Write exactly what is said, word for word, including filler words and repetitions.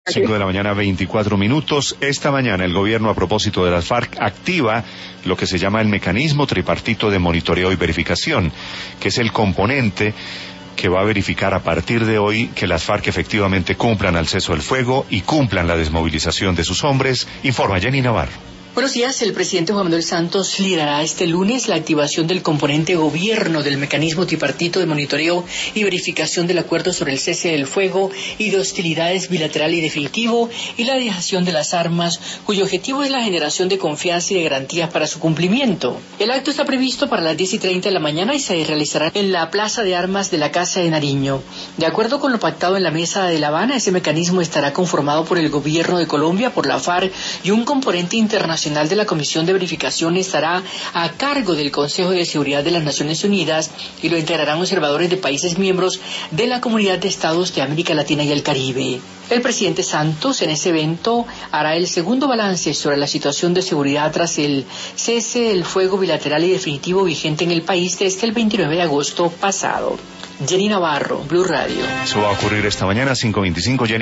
cinco de la mañana, veinticuatro minutos. Esta mañana el gobierno, a propósito de las FARC, activa lo que se llama el mecanismo tripartito de monitoreo y verificación, que es el componente que va a verificar a partir de hoy que las FARC efectivamente cumplan al cese del fuego y cumplan la desmovilización de sus hombres. Informa Jenny Navarro. Buenos días. El presidente Juan Manuel Santos liderará este lunes la activación del componente gobierno del mecanismo tripartito de monitoreo y verificación del acuerdo sobre el cese del fuego y de hostilidades bilateral y definitivo y la dejación de las armas, cuyo objetivo es la generación de confianza y de garantías para su cumplimiento. El acto está previsto para las diez y treinta de la mañana y se realizará en la Plaza de Armas de la Casa de Nariño. De acuerdo con lo pactado en la Mesa de La Habana, ese mecanismo estará conformado por el gobierno de Colombia, por la FARC y un componente internacional de la Comisión de Verificación estará a cargo del Consejo de Seguridad de las Naciones Unidas y lo integrarán observadores de países miembros de la Comunidad de Estados de América Latina y el Caribe. El presidente Santos en ese evento hará el segundo balance sobre la situación de seguridad tras el cese del fuego bilateral y definitivo vigente en el país desde el veintinueve de agosto pasado. Jenny Navarro, Blue Radio. Eso va a ocurrir esta mañana, cinco veinticinco. Jenny.